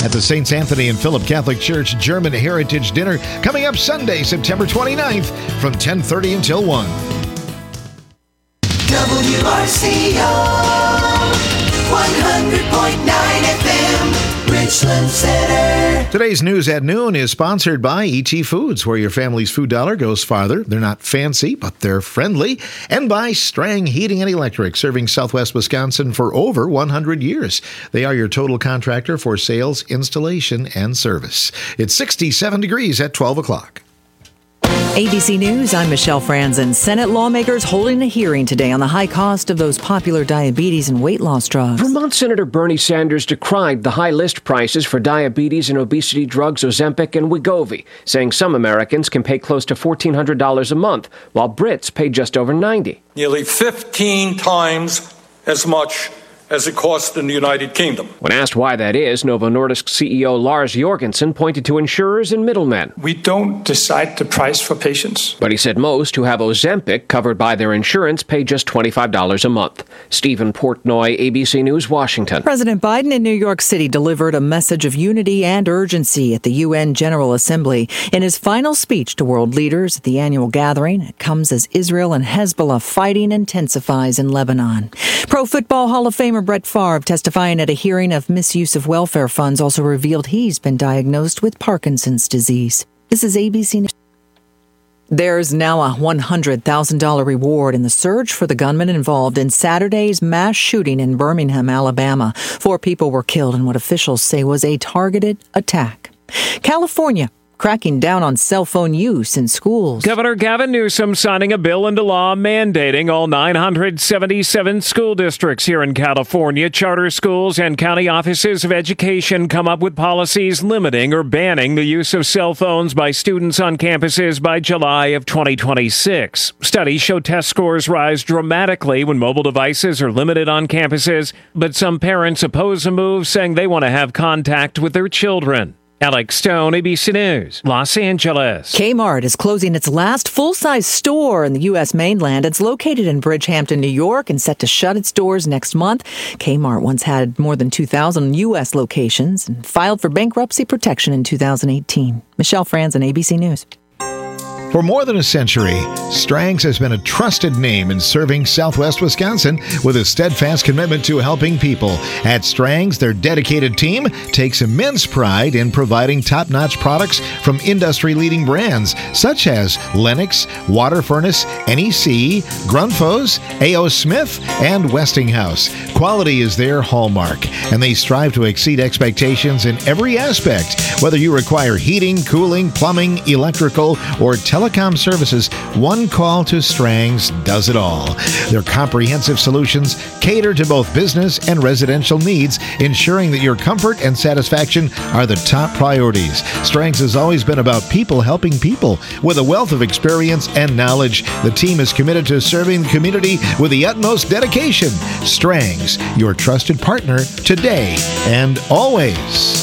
at the St. Anthony and Philip Catholic Church German Heritage Dinner coming up Sunday, September 29th from 10:30 until 1. WRCO 100.9 FM, Richland Center. Today's News at Noon is sponsored by E.T. Foods, where your family's food dollar goes farther. They're not fancy, but they're friendly. And by Strang Heating and Electric, serving Southwest Wisconsin for over 100 years. They are your total contractor for sales, installation, and service. It's 67 degrees at 12 o'clock. ABC News, I'm Michelle Franzen. Senate lawmakers holding a hearing today on the high cost of those popular diabetes and weight loss drugs. Vermont Senator Bernie Sanders decried the high list prices for diabetes and obesity drugs Ozempic and Wegovy, saying some Americans can pay close to $1,400 a month, while Brits pay just over $90. Nearly 15 times as much as it costs in the United Kingdom. When asked why that is, Novo Nordisk CEO Lars Jorgensen pointed to insurers and middlemen. We don't decide the price for patients. But he said most who have Ozempic covered by their insurance pay just $25 a month. Stephen Portnoy, ABC News, Washington. President Biden in New York City delivered a message of unity and urgency at the UN General Assembly. In his final speech to world leaders at the annual gathering, it comes as Israel and Hezbollah fighting intensifies in Lebanon. Pro Football Hall of Famer Brett Favre, testifying at a hearing of misuse of welfare funds, also revealed he's been diagnosed with Parkinson's disease. This is ABC News. There's now a $100,000 reward in the search for the gunman involved in Saturday's mass shooting in Birmingham, Alabama. 4 people were killed in what officials say was a targeted attack. California cracking down on cell phone use in schools. Governor Gavin Newsom signing a bill into law mandating all 977 school districts here in California, charter schools, and county offices of education come up with policies limiting or banning the use of cell phones by students on campuses by July of 2026. Studies show test scores rise dramatically when mobile devices are limited on campuses, but some parents oppose the move, saying they want to have contact with their children. Alex Stone, ABC News, Los Angeles. Kmart is closing its last full-size store in the U.S. mainland. It's located in Bridgehampton, New York, and set to shut its doors next month. Kmart once had more than 2,000 U.S. locations and filed for bankruptcy protection in 2018. Michelle Franzen, ABC News. For more than a century, Strang's has been a trusted name in serving Southwest Wisconsin with a steadfast commitment to helping people. At Strang's, their dedicated team takes immense pride in providing top-notch products from industry-leading brands such as Lennox, Water Furnace, NEC, Grundfos, A.O. Smith, and Westinghouse. Quality is their hallmark, and they strive to exceed expectations in every aspect. Whether you require heating, cooling, plumbing, electrical, or telecom services, one call to Strang's does it all. Their comprehensive solutions cater to both business and residential needs, ensuring that your comfort and satisfaction are the top priorities. Strang's has always been about people helping people. With a wealth of experience and knowledge, the team is committed to serving the community with the utmost dedication. Strang's, your trusted partner today and always.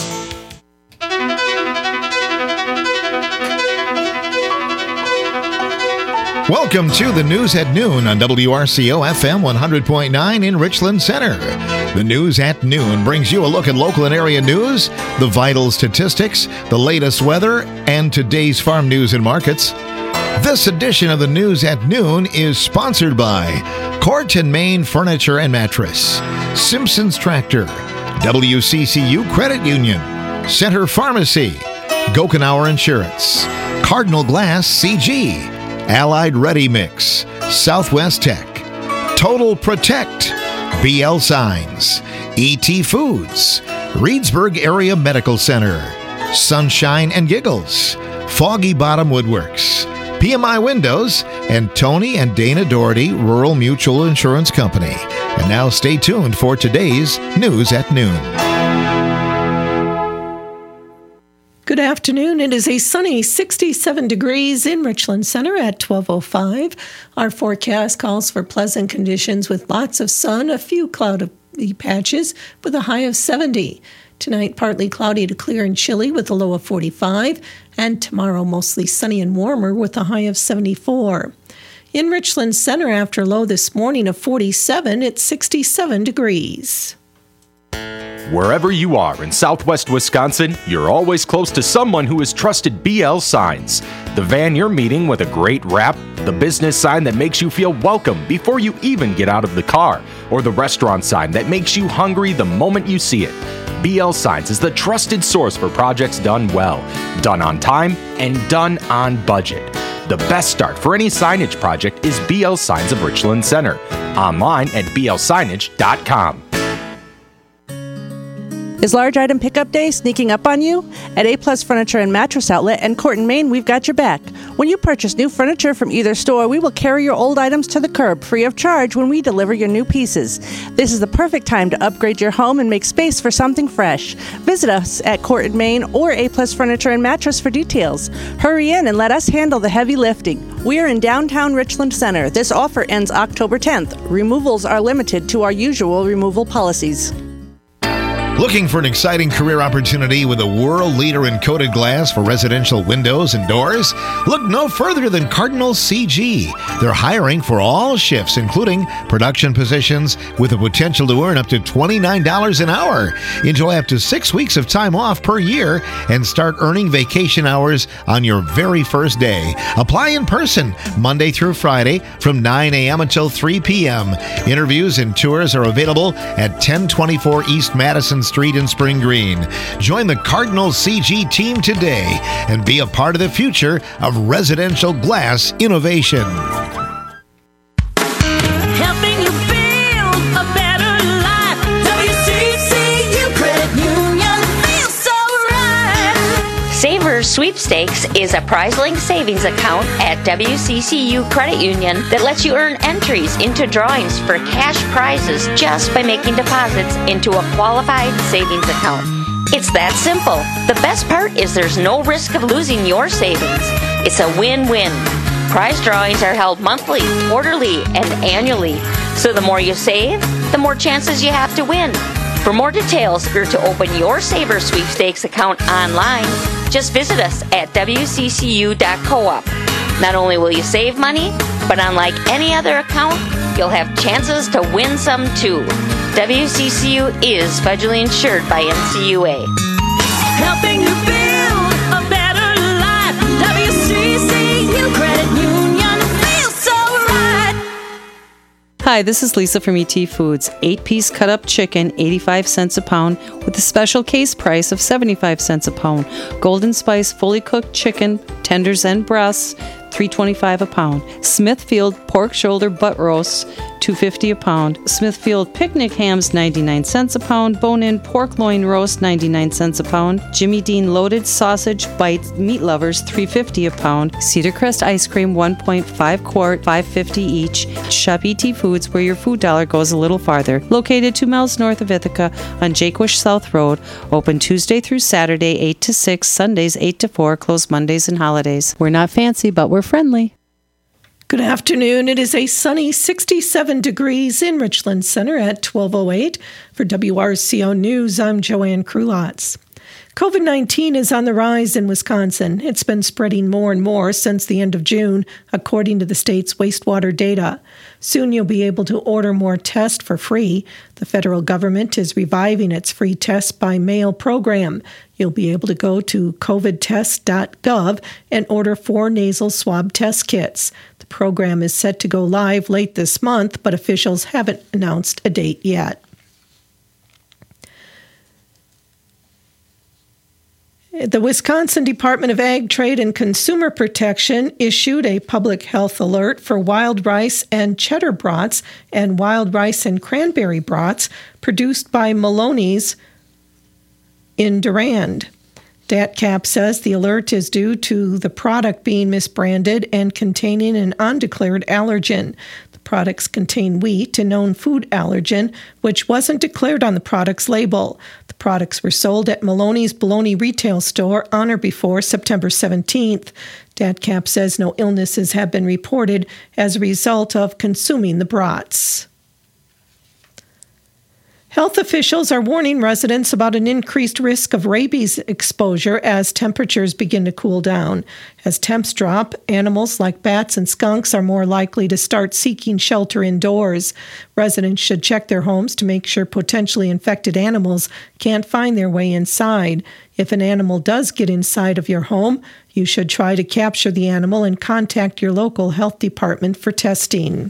Welcome to the News at Noon on WRCO FM 100.9 in Richland Center. The News at Noon brings you a look at local and area news, the vital statistics, the latest weather, and today's farm news and markets. This edition of the News at Noon is sponsored by Corton Main Furniture and Mattress, Simpson's Tractor, WCCU Credit Union, Center Pharmacy, Gokenauer Insurance, Cardinal Glass CG, Allied Ready Mix, Southwest Tech, Total Protect, BL Signs, E.T. Foods, Reedsburg Area Medical Center, Sunshine and Giggles, Foggy Bottom Woodworks, PMI Windows, and Tony and Dana Doherty Rural Mutual Insurance Company. And now stay tuned for today's News at Noon. Good afternoon. It is a sunny 67 degrees in Richland Center at 12:05. Our forecast calls for pleasant conditions with lots of sun, a few cloudy patches with a high of 70. Tonight, partly cloudy to clear and chilly with a low of 45. And tomorrow, mostly sunny and warmer with a high of 74. In Richland Center, after low this morning of 47, it's 67 degrees. Wherever you are in Southwest Wisconsin, you're always close to someone who has trusted BL Signs. The van you're meeting with a great wrap, the business sign that makes you feel welcome before you even get out of the car, or the restaurant sign that makes you hungry the moment you see it. BL Signs is the trusted source for projects done well, done on time, and done on budget. The best start for any signage project is BL Signs of Richland Center. Online at blsignage.com. Is large item pickup day sneaking up on you? At A-Plus Furniture and Mattress Outlet and Corton, Maine, we've got your back. When you purchase new furniture from either store, we will carry your old items to the curb free of charge when we deliver your new pieces. This is the perfect time to upgrade your home and make space for something fresh. Visit us at Corton, Maine or A-Plus Furniture and Mattress for details. Hurry in and let us handle the heavy lifting. We are in downtown Richland Center. This offer ends October 10th. Removals are limited to our usual removal policies. Looking for an exciting career opportunity with a world leader in coated glass for residential windows and doors? Look no further than Cardinal CG. They're hiring for all shifts, including production positions, with the potential to earn up to $29 an hour. Enjoy up to 6 weeks of time off per year and start earning vacation hours on your very first day. Apply in person Monday through Friday from 9 a.m. until 3 p.m. Interviews and tours are available at 1024 East Madison Street in Spring Green. Join the Cardinal CG team today and be a part of the future of residential glass innovation. Helping you build a better life. WCCU Credit Union feels so right. Savers Sweepstakes is a prize-linked savings account at WCCU Credit Union that lets you earn entries into drawings for cash prizes just by making deposits into a qualified savings account. It's that simple. The best part is there's no risk of losing your savings. It's a win-win. Prize drawings are held monthly, quarterly, and annually. So the more you save, the more chances you have to win. For more details or to open your Savers Sweepstakes account online, just visit us at wccu.coop. Not only will you save money, but unlike any other account, you'll have chances to win some too. WCCU is federally insured by NCUA. Helping you build a better life. WCCU Credit Union feels so right. Hi, this is Lisa from ET Foods. 8-piece cut-up chicken, 85 cents a pound, with a special case price of 75 cents a pound. Golden Spice fully cooked chicken, tenders and breasts, $3.25 a pound. Smithfield pork shoulder butt roasts, $2.50 a pound. Smithfield picnic hams, 99 cents a pound. Bone-in pork loin roast, 99 cents a pound. Jimmy Dean loaded sausage bites, meat lovers, $3.50 a pound. Cedar Crest ice cream, 1.5 quart, $5.50 each. Shop ET Foods, where your food dollar goes a little farther. Located 2 miles north of Ithaca on Jaquesh South Road. Open Tuesday through Saturday, 8 to 6, Sundays 8 to 4, closed Mondays and holidays. We're not fancy, but we're friendly. Good afternoon. It is a sunny 67 degrees in Richland Center at 12:08. For WRCO News, I'm Joanne Krulotz. COVID-19 is on the rise in Wisconsin. It's been spreading more and more since the end of June, according to the state's wastewater data. Soon you'll be able to order more tests for free. The federal government is reviving its free tests by mail program. You'll be able to go to covidtest.gov and order 4 nasal swab test kits. The program is set to go live late this month, but officials haven't announced a date yet. The Wisconsin Department of Ag, Trade, and Consumer Protection issued a public health alert for wild rice and cheddar brats and wild rice and cranberry brats produced by Maloney's in Durand. DATCAP says the alert is due to the product being misbranded and containing an undeclared allergen. The products contain wheat, a known food allergen, which wasn't declared on the product's label. The products were sold at Maloney's Bologna retail store on or before September 17th. DATCAP says no illnesses have been reported as a result of consuming the brats. Health officials are warning residents about an increased risk of rabies exposure as temperatures begin to cool down. As temps drop, animals like bats and skunks are more likely to start seeking shelter indoors. Residents should check their homes to make sure potentially infected animals can't find their way inside. If an animal does get inside of your home, you should try to capture the animal and contact your local health department for testing.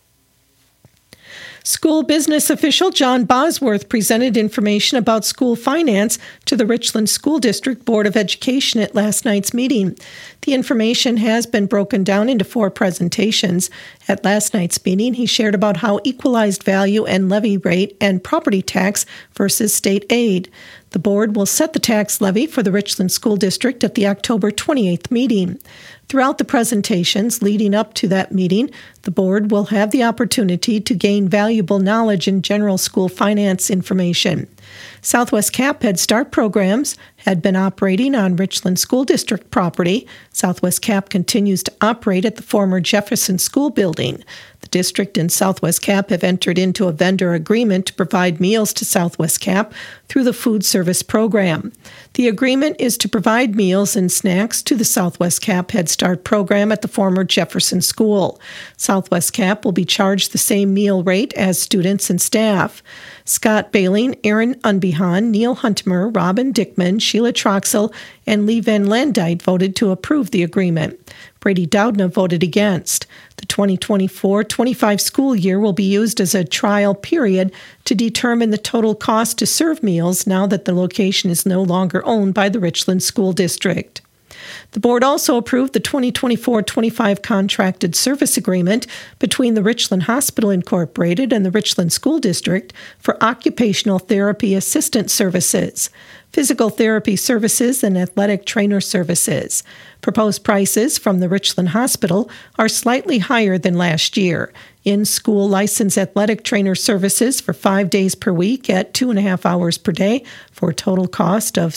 School business official John Bosworth presented information about school finance to the Richland School District Board of Education at last night's meeting. The information has been broken down into 4 presentations. At last night's meeting, he shared about how equalized value and levy rate and property tax versus state aid. The board will set the tax levy for the Richland School District at the October 28th meeting. Throughout the presentations leading up to that meeting, the board will have the opportunity to gain valuable knowledge in general school finance information. Southwest Cap Head Start programs had been operating on Richland School District property. Southwest Cap continues to operate at the former Jefferson School building. The district and Southwest Cap have entered into a vendor agreement to provide meals to Southwest Cap through the food service program. The agreement is to provide meals and snacks to the Southwest Cap Head Start program at the former Jefferson School. Southwest Cap will be charged the same meal rate as students and staff. Scott Bailing, Aaron Unbehan, Neil Huntemer, Robin Dickman, Sheila Troxel, and Lee Van Landite voted to approve the agreement. Brady Doudna voted against. The 2024-25 school year will be used as a trial period to determine the total cost to serve meals now that the location is no longer owned by the Richland School District. The board also approved the 2024-25 contracted service agreement between the Richland Hospital Incorporated and the Richland School District for occupational therapy assistant services, physical therapy services, and athletic trainer services. Proposed prices from the Richland Hospital are slightly higher than last year. In-school licensed athletic trainer services for 5 days per week at 2.5 hours per day for a total cost of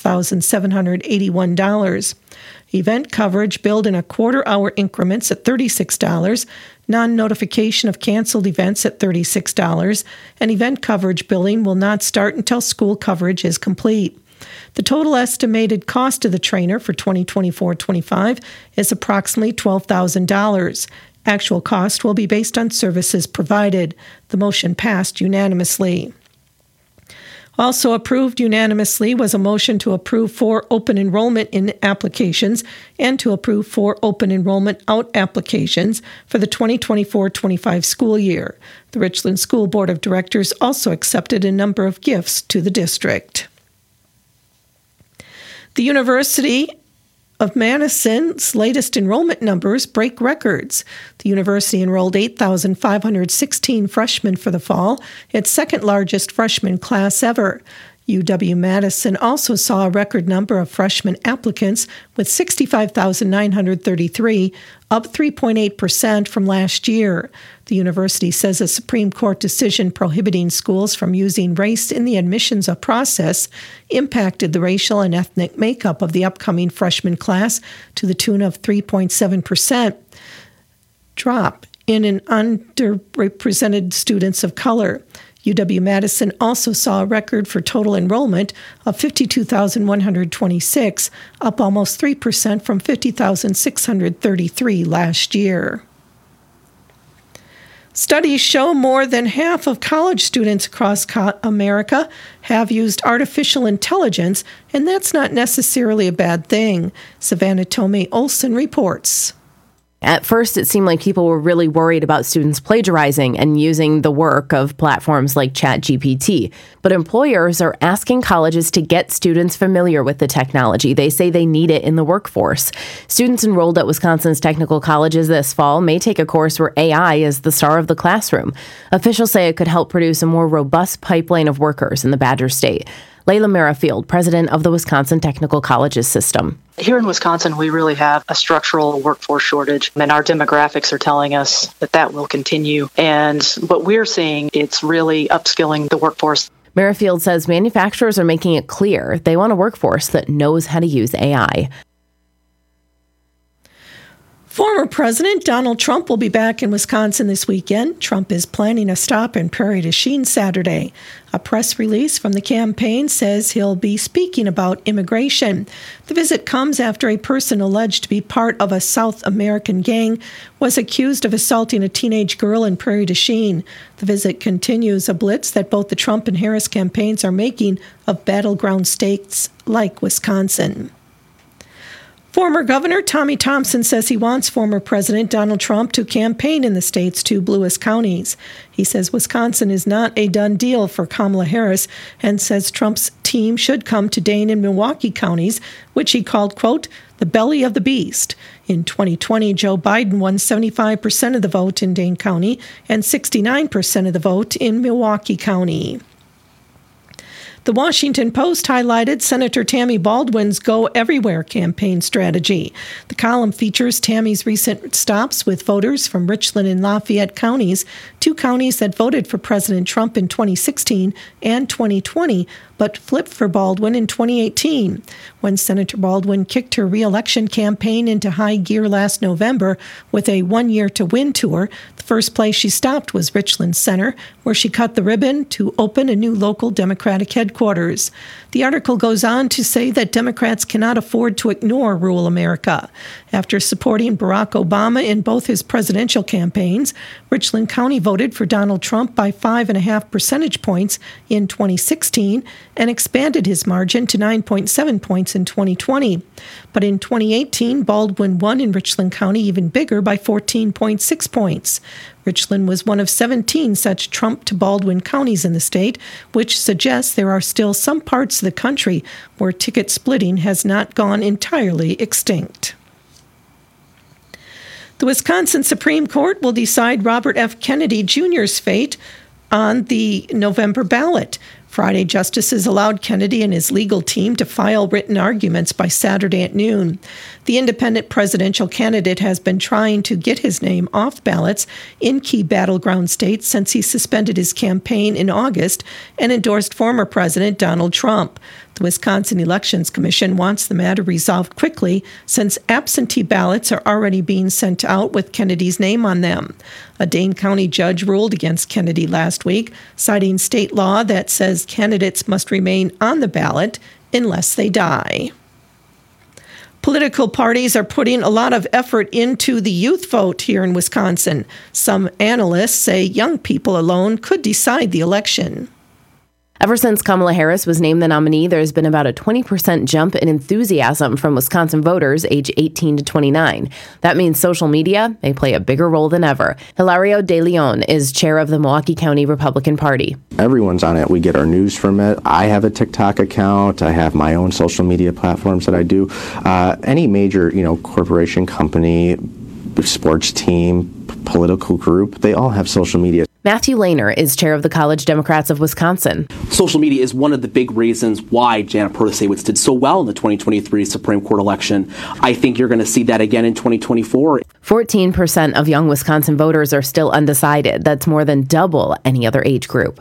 $6,781. Event coverage billed in a quarter-hour increments at $36, non-notification of canceled events at $36, and event coverage billing will not start until school coverage is complete. The total estimated cost of the trainer for 2024-25 is approximately $12,000. Actual cost will be based on services provided. The motion passed unanimously. Also approved unanimously was a motion to approve 4 open enrollment in applications and to approve 4 open enrollment out applications for the 2024-25 school year. The Richland School Board of Directors also accepted a number of gifts to the district. The University of Madison's latest enrollment numbers break records. The university enrolled 8,516 freshmen for the fall, its second largest freshman class ever. UW-Madison also saw a record number of freshman applicants with 65,933, up 3.8% from last year. The university says a Supreme Court decision prohibiting schools from using race in the admissions process impacted the racial and ethnic makeup of the upcoming freshman class to the tune of 3.7% drop in an underrepresented students of color. UW-Madison also saw a record for total enrollment of 52,126, up almost 3% from 50,633 last year. Studies show more than half of college students across America have used artificial intelligence, and that's not necessarily a bad thing. Savannah Tomei Olson reports. At first, it seemed like people were really worried about students plagiarizing and using the work of platforms like ChatGPT. But employers are asking colleges to get students familiar with the technology. They say they need it in the workforce. Students enrolled at Wisconsin's technical colleges this fall may take a course where AI is the star of the classroom. Officials say it could help produce a more robust pipeline of workers in the Badger State. Layla Merrifield, president of the Wisconsin Technical Colleges System. Here in Wisconsin, we really have a structural workforce shortage, and our demographics are telling us that will continue. And what we're seeing, it's really upskilling the workforce. Merrifield says manufacturers are making it clear they want a workforce that knows how to use AI. Former President Donald Trump will be back in Wisconsin this weekend. Trump is planning a stop in Prairie du Chien Saturday. A press release from the campaign says he'll be speaking about immigration. The visit comes after a person alleged to be part of a South American gang was accused of assaulting a teenage girl in Prairie du Chien. The visit continues a blitz that both the Trump and Harris campaigns are making of battleground states like Wisconsin. Former Governor Tommy Thompson says he wants former President Donald Trump to campaign in the state's two bluest counties. He says Wisconsin is not a done deal for Kamala Harris and says Trump's team should come to Dane and Milwaukee counties, which he called, quote, the belly of the beast. In 2020, Joe Biden won 75% of the vote in Dane County and 69% of the vote in Milwaukee County. The Washington Post highlighted Senator Tammy Baldwin's Go Everywhere campaign strategy. The column features Tammy's recent stops with voters from Richland and Lafayette counties, two counties that voted for President Trump in 2016 and 2020, but flipped for Baldwin in 2018. When Senator Baldwin kicked her re-election campaign into high gear last November with a one-year-to-win tour, the first place she stopped was Richland Center, where she cut the ribbon to open a new local Democratic headquarters. The article goes on to say that Democrats cannot afford to ignore rural America. After supporting Barack Obama in both his presidential campaigns, Richland County voted for Donald Trump by 5.5 percentage points in 2016 and expanded his margin to 9.7 points in 2020. But in 2018, Baldwin won in Richland County even bigger by 14.6 points. Richland was one of 17 such Trump to Baldwin counties in the state, which suggests there are still some parts of the country where ticket splitting has not gone entirely extinct. The Wisconsin Supreme Court will decide Robert F. Kennedy Jr.'s fate on the November ballot. Friday, justices allowed Kennedy and his legal team to file written arguments by Saturday at noon. The independent presidential candidate has been trying to get his name off ballots in key battleground states since he suspended his campaign in August and endorsed former President Donald Trump. The Wisconsin Elections Commission wants the matter resolved quickly since absentee ballots are already being sent out with Kennedy's name on them. A Dane County judge ruled against Kennedy last week, citing state law that says candidates must remain on the ballot unless they die. Political parties are putting a lot of effort into the youth vote here in Wisconsin. Some analysts say young people alone could decide the election. Ever since Kamala Harris was named the nominee, there's been about a 20% jump in enthusiasm from Wisconsin voters age 18 to 29. That means social media may play a bigger role than ever. Hilario De Leon is chair of the Milwaukee County Republican Party. Everyone's on it. We get our news from it. I have a TikTok account. I have my own social media platforms that I do. Any major, corporation, company, sports team, political group, they all have social media. Matthew Lehner is chair of the College Democrats of Wisconsin. Social media is one of the big reasons why Janet Protasiewicz did so well in the 2023 Supreme Court election. I think you're going to see that again in 2024. 14% of young Wisconsin voters are still undecided. That's more than double any other age group.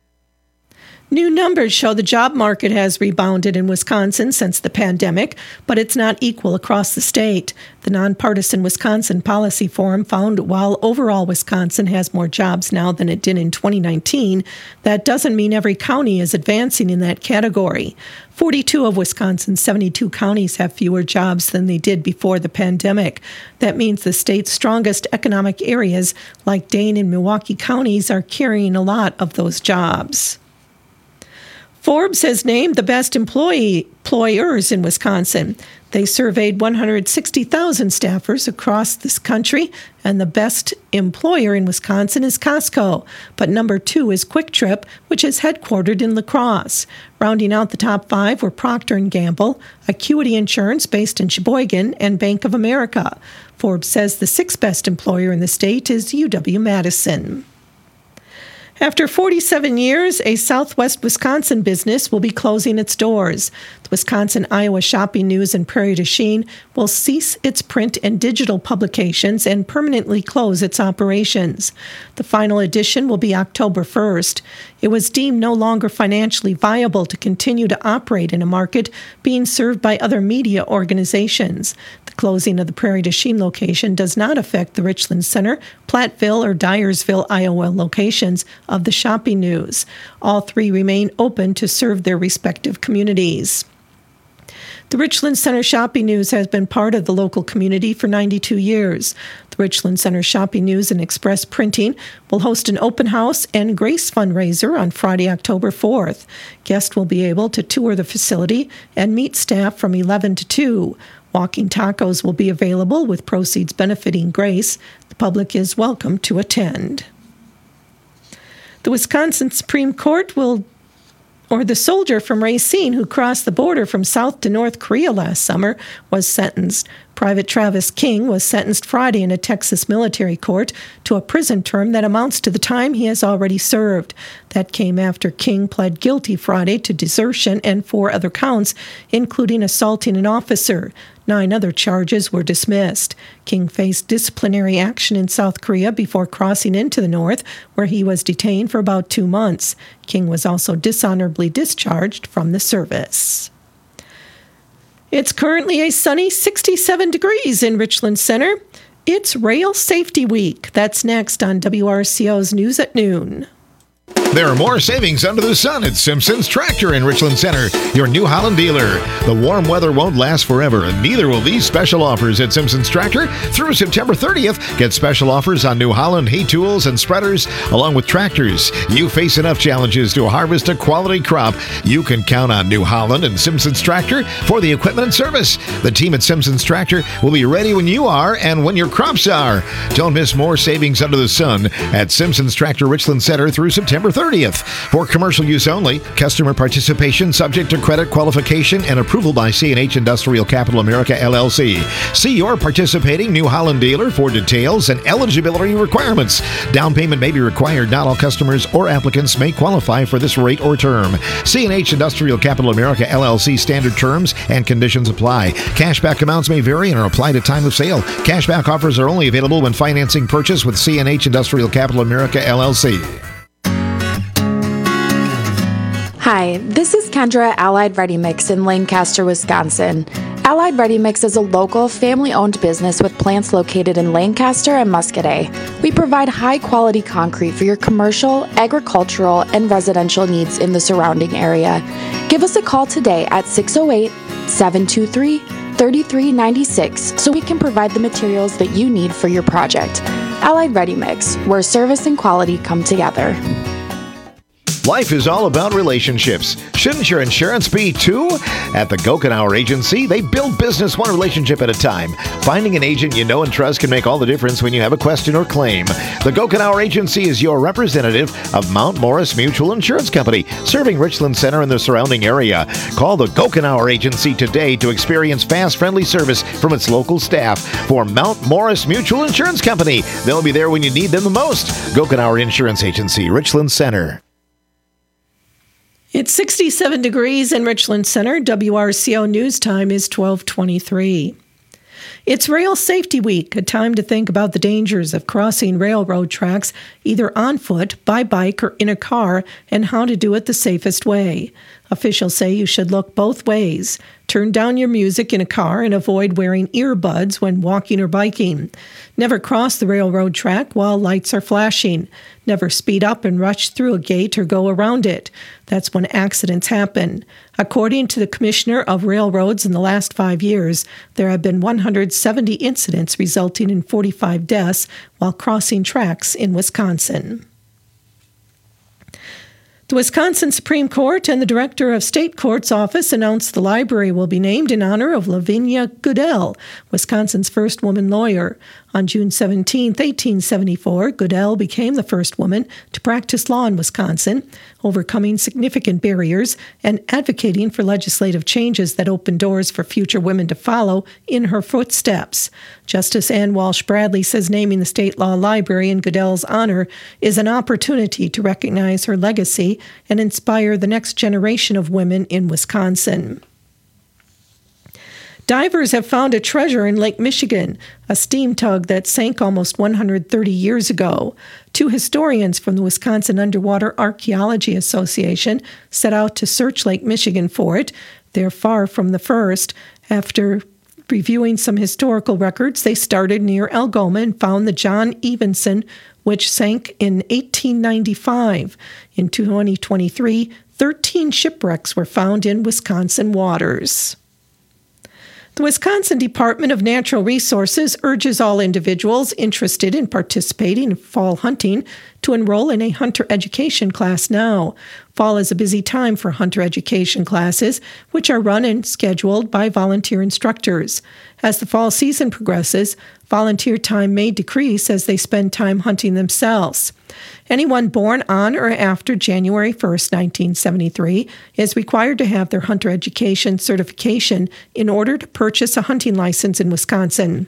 New numbers show the job market has rebounded in Wisconsin since the pandemic, but it's not equal across the state. The nonpartisan Wisconsin Policy Forum found while overall Wisconsin has more jobs now than it did in 2019, that doesn't mean every county is advancing in that category. 42 of Wisconsin's 72 counties have fewer jobs than they did before the pandemic. That means the state's strongest economic areas, like Dane and Milwaukee counties, are carrying a lot of those jobs. Forbes has named the best employers in Wisconsin. They surveyed 160,000 staffers across this country, and the best employer in Wisconsin is Costco. But number 2 is Quick Trip, which is headquartered in La Crosse. Rounding out the top 5 were Procter & Gamble, Acuity Insurance based in Sheboygan, and Bank of America. Forbes says the 6th best employer in the state is UW-Madison. After 47 years, a Southwest Wisconsin business will be closing its doors. The Wisconsin-Iowa Shopping News and Prairie du Chien will cease its print and digital publications and permanently close its operations. The final edition will be October 1st. It was deemed no longer financially viable to continue to operate in a market being served by other media organizations. The Closing of the Prairie du Chien location does not affect the Richland Center, Platteville, or Dyersville, Iowa locations of the Shopping News. All three remain open to serve their respective communities. The Richland Center Shopping News has been part of the local community for 92 years. The Richland Center Shopping News and Express Printing will host an open house and grace fundraiser on Friday, October 4th. Guests will be able to tour the facility and meet staff from 11 to 2. Walking tacos will be available with proceeds benefiting Grace. The public is welcome to attend. The Wisconsin Supreme Court the soldier from Racine who crossed the border from South to North Korea last summer was sentenced. Private Travis King was sentenced Friday in a Texas military court to a prison term that amounts to the time he has already served. That came after King pled guilty Friday to desertion and 4 other counts, including assaulting an officer. 9 other charges were dismissed. King faced disciplinary action in South Korea before crossing into the North, where he was detained for about 2 months. King was also dishonorably discharged from the service. It's currently a sunny 67 degrees in Richland Center. It's Rail Safety Week. That's next on WRCO's News at Noon. There are more savings under the sun at Simpson's Tractor in Richland Center, your New Holland dealer. The warm weather won't last forever, and neither will these special offers at Simpson's Tractor. Through September 30th, get special offers on New Holland hay tools and spreaders, along with tractors. You face enough challenges to harvest a quality crop. You can count on New Holland and Simpson's Tractor for the equipment and service. The team at Simpson's Tractor will be ready when you are and when your crops are. Don't miss more savings under the sun at Simpson's Tractor Richland Center through September 30th. For commercial use only, customer participation subject to credit qualification and approval by C&H Industrial Capital America, LLC. See your participating New Holland dealer for details and eligibility requirements. Down payment may be required. Not all customers or applicants may qualify for this rate or term. C&H Industrial Capital America, LLC standard terms and conditions apply. Cashback amounts may vary and are applied at time of sale. Cashback offers are only available when financing purchase with C&H Industrial Capital America, LLC. Hi, this is Kendra at Allied Ready Mix in Lancaster, Wisconsin. Allied Ready Mix is a local, family-owned business with plants located in Lancaster and Muscadet. We provide high-quality concrete for your commercial, agricultural, and residential needs in the surrounding area. Give us a call today at 608-723-3396 so we can provide the materials that you need for your project. Allied Ready Mix, where service and quality come together. Life is all about relationships. Shouldn't your insurance be too? At the Gokenauer Agency, they build business one relationship at a time. Finding an agent you know and trust can make all the difference when you have a question or claim. The Gokenauer Agency is your representative of Mount Morris Mutual Insurance Company, serving Richland Center and the surrounding area. Call the Gokenauer Agency today to experience fast, friendly service from its local staff. For Mount Morris Mutual Insurance Company, they'll be there when you need them the most. Gokenauer Insurance Agency, Richland Center. It's 67 degrees in Richland Center. WRCO News Time is 12:23. It's Rail Safety Week, a time to think about the dangers of crossing railroad tracks either on foot, by bike, or in a car, and how to do it the safest way. Officials say you should look both ways. Turn down your music in a car and avoid wearing earbuds when walking or biking. Never cross the railroad track while lights are flashing. Never speed up and rush through a gate or go around it. That's when accidents happen. According to the Commissioner of Railroads, in the last 5 years, there have been 170 incidents resulting in 45 deaths while crossing tracks in Wisconsin. The Wisconsin Supreme Court and the Director of State Court's office announced the library will be named in honor of Lavinia Goodell, Wisconsin's first woman lawyer. On June 17, 1874, Goodell became the first woman to practice law in Wisconsin, overcoming significant barriers and advocating for legislative changes that open doors for future women to follow in her footsteps. Justice Ann Walsh Bradley says naming the state law library in Goodell's honor is an opportunity to recognize her legacy and inspire the next generation of women in Wisconsin. Divers have found a treasure in Lake Michigan, a steam tug that sank almost 130 years ago. 2 historians from the Wisconsin Underwater Archaeology Association set out to search Lake Michigan for it. They're far from the first. After Reviewing some historical records, they started near Algoma and found the John Evenson, which sank in 1895. In 2023, 13 shipwrecks were found in Wisconsin waters. The Wisconsin Department of Natural Resources urges all individuals interested in participating in fall hunting to enroll in a hunter education class now. Fall is a busy time for hunter education classes, which are run and scheduled by volunteer instructors. As the fall season progresses, volunteer time may decrease as they spend time hunting themselves. Anyone born on or after January 1st, 1973 is required to have their hunter education certification in order to purchase a hunting license in Wisconsin.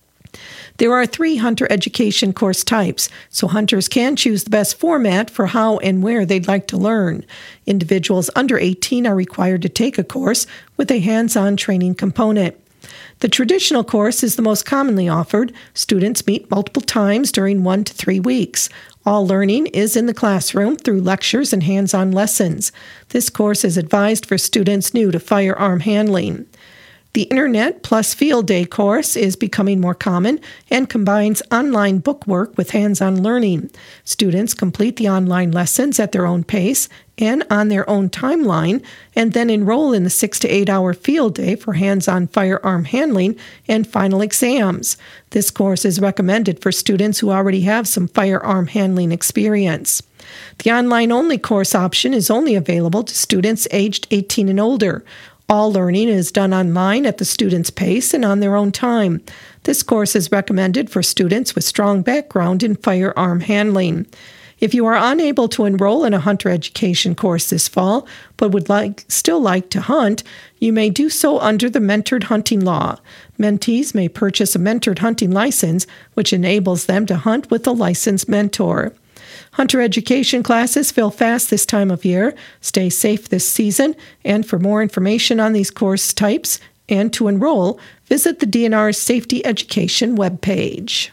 There are 3 hunter education course types, so hunters can choose the best format for how and where they'd like to learn. Individuals under 18 are required to take a course with a hands-on training component. The traditional course is the most commonly offered. Students meet multiple times during 1 to 3 weeks. All learning is in the classroom through lectures and hands-on lessons. This course is advised for students new to firearm handling. The Internet plus Field Day course is becoming more common and combines online bookwork with hands-on learning. Students complete the online lessons at their own pace and on their own timeline, and then enroll in the 6 to 8 hour field day for hands-on firearm handling and final exams. This course is recommended for students who already have some firearm handling experience. The online-only course option is only available to students aged 18 and older. All learning is done online at the student's pace and on their own time. This course is recommended for students with strong background in firearm handling. If you are unable to enroll in a hunter education course this fall, but would still like to hunt, you may do so under the mentored hunting law. Mentees may purchase a mentored hunting license, which enables them to hunt with a licensed mentor. Hunter education classes fill fast this time of year. Stay safe this season, and for more information on these course types and to enroll, visit the DNR's Safety Education webpage.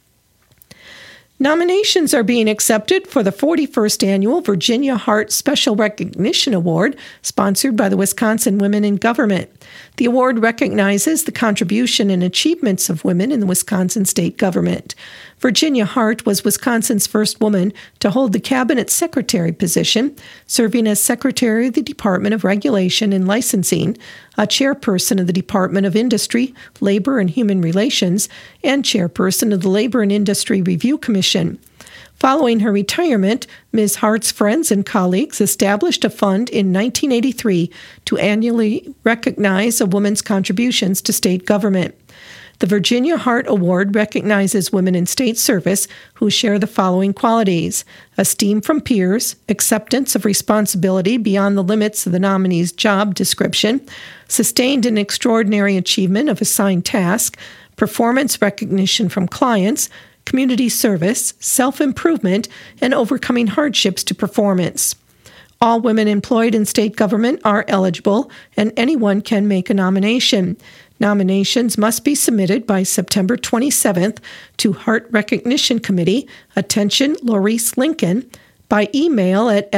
Nominations are being accepted for the 41st Annual Virginia Hart Special Recognition Award, sponsored by the Wisconsin Women in Government. The award recognizes the contribution and achievements of women in the Wisconsin state government. Virginia Hart was Wisconsin's first woman to hold the cabinet secretary position, serving as secretary of the Department of Regulation and Licensing, a chairperson of the Department of Industry, Labor and Human Relations, and chairperson of the Labor and Industry Review Commission. Following her retirement, Ms. Hart's friends and colleagues established a fund in 1983 to annually recognize a woman's contributions to state government. The Virginia Hart Award recognizes women in state service who share the following qualities: esteem from peers, acceptance of responsibility beyond the limits of the nominee's job description, sustained and extraordinary achievement of assigned task, performance recognition from clients, community service, self-improvement, and overcoming hardships to performance. All women employed in state government are eligible, and anyone can make a nomination. Nominations must be submitted by September 27th to Hart Recognition Committee, attention Laurice Lincoln, by email at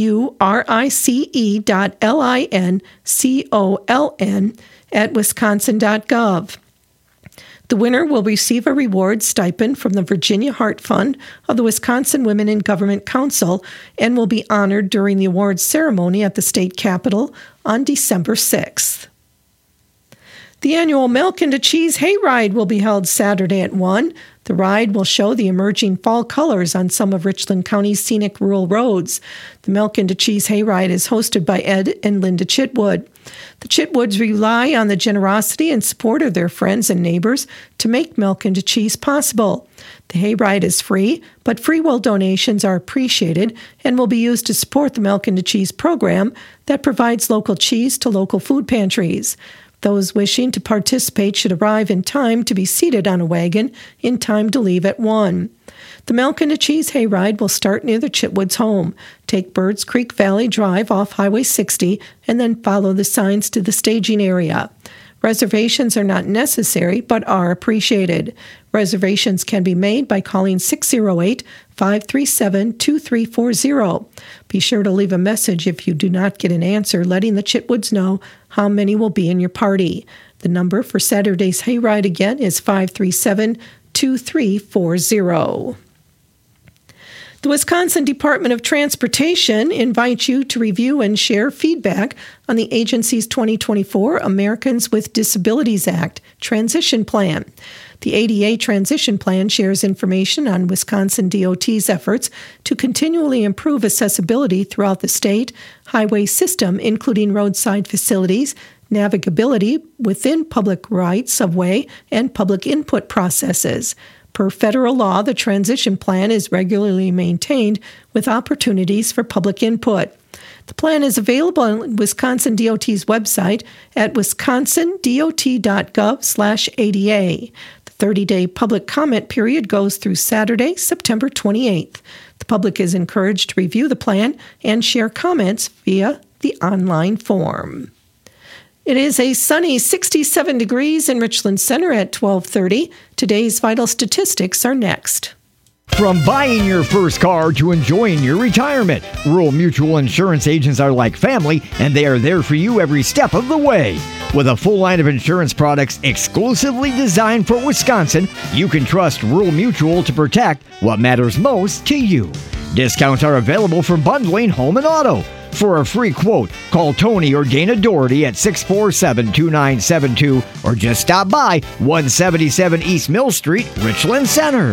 laurice.lincoln@wisconsin.gov. The winner will receive a reward stipend from the Virginia Hart Fund of the Wisconsin Women in Government Council and will be honored during the awards ceremony at the state capitol on December 6th. The annual Milk and Cheese Hayride will be held Saturday at 1. The ride will show the emerging fall colors on some of Richland County's scenic rural roads. The Milk and Cheese Hayride is hosted by Ed and Linda Chitwood. The Chitwoods rely on the generosity and support of their friends and neighbors to make milk and cheese possible. The hayride is free, but free will donations are appreciated and will be used to support the Milk and Cheese program that provides local cheese to local food pantries. Those wishing to participate should arrive in time to be seated on a wagon in time to leave at 1. The Milk and Cheese Hayride will start near the Chitwoods' home, take Birds Creek Valley Drive off Highway 60, and then follow the signs to the staging area. Reservations are not necessary but are appreciated. Reservations can be made by calling 608-537-2340. Be sure to leave a message if you do not get an answer, letting the Chitwoods know how many will be in your party. The number for Saturday's hayride again is 537-2340. The Wisconsin Department of Transportation invites you to review and share feedback on the agency's 2024 Americans with Disabilities Act Transition Plan. The ADA Transition Plan shares information on Wisconsin DOT's efforts to continually improve accessibility throughout the state highway system, including roadside facilities, navigability within public rights-of-way, and public input processes. Per federal law, the transition plan is regularly maintained with opportunities for public input. The plan is available on Wisconsin DOT's website at wisconsindot.gov/ADA. The 30-day public comment period goes through Saturday, September 28th. The public is encouraged to review the plan and share comments via the online form. It is a sunny 67 degrees in Richland Center at 12:30. Today's vital statistics are next. From buying your first car to enjoying your retirement, Rural Mutual Insurance agents are like family, and they are there for you every step of the way. With a full line of insurance products exclusively designed for Wisconsin, you can trust Rural Mutual to protect what matters most to you. Discounts are available for bundling home and auto. For a free quote, call Tony or Dana Doherty at 647-2972 or just stop by 177 East Mill Street, Richland Center.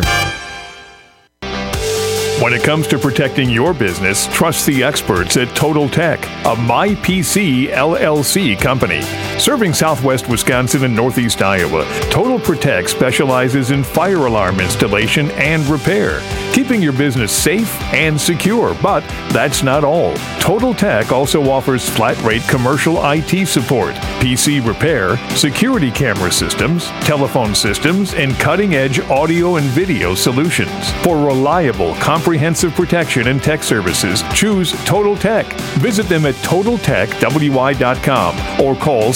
When it comes to protecting your business, trust the experts at Total Tech, a MyPC LLC company. Serving Southwest Wisconsin and Northeast Iowa, Total Protect specializes in fire alarm installation and repair, keeping your business safe and secure. But that's not all. Total Tech also offers flat-rate commercial IT support, PC repair, security camera systems, telephone systems, and cutting-edge audio and video solutions. For reliable, comprehensive protection and tech services, choose Total Tech. Visit them at TotalTechWI.com or call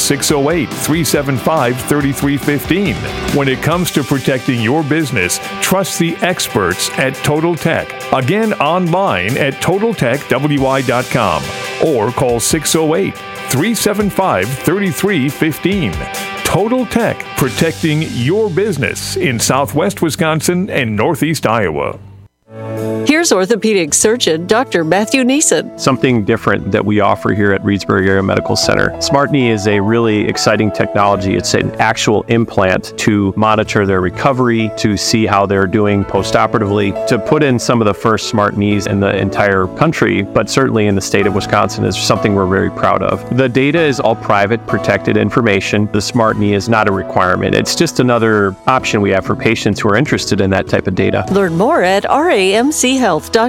608-375-3315. When it comes to protecting your business, trust the experts at Total Tech. Again, online at TotalTechWI.com or call 608-375-3315. Total Tech, protecting your business in Southwest Wisconsin and Northeast Iowa. Here's orthopedic surgeon Dr. Matthew Neeson. Something different that we offer here at Reedsburg Area Medical Center. SmartKnee is a really exciting technology. It's an actual implant to monitor their recovery, to see how they're doing postoperatively, to put in some of the first SmartKnees in the entire country, but certainly in the state of Wisconsin is something we're very proud of. The data is all private, protected information. The SmartKnee is not a requirement. It's just another option we have for patients who are interested in that type of data. Learn more at ramchealth.com.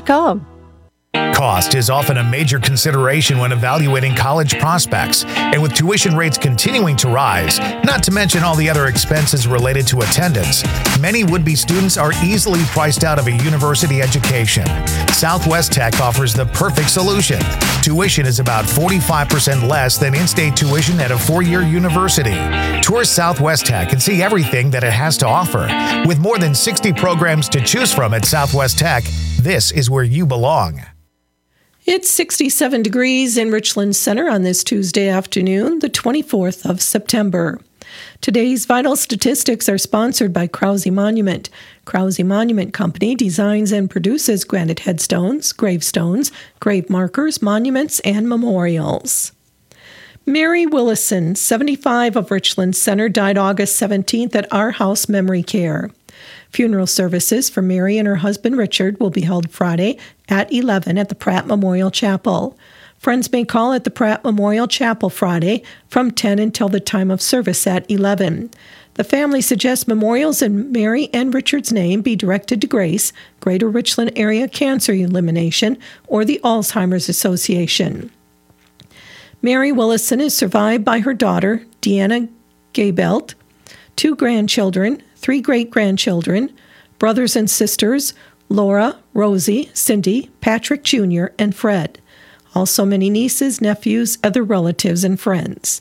Cost is often a major consideration when evaluating college prospects, and with tuition rates continuing to rise, not to mention all the other expenses related to attendance, many would-be students are easily priced out of a university education. Southwest Tech offers the perfect solution. Tuition is about 45% less than in-state tuition at a four-year university. Tour Southwest Tech and see everything that it has to offer. With more than 60 programs to choose from at Southwest Tech, this is where you belong. It's 67 degrees in Richland Center on this Tuesday afternoon, the 24th of September. Today's vital statistics are sponsored by Krause Monument. Krause Monument Company designs and produces granite headstones, gravestones, grave markers, monuments, and memorials. Mary Willison, 75 of Richland Center, died August 17th at Our House Memory Care. Funeral services for Mary and her husband Richard will be held Friday at 11 at the Pratt Memorial Chapel. Friends may call at the Pratt Memorial Chapel Friday from 10 until the time of service at 11. The family suggests memorials in Mary and Richard's name be directed to GRACE, Greater Richland Area Cancer Elimination, or the Alzheimer's Association. Mary Willison is survived by her daughter, Deanna Gaybelt, 2 grandchildren, 3 great-grandchildren, brothers and sisters, Laura, Rosie, Cindy, Patrick Jr., and Fred. Also many nieces, nephews, other relatives, and friends.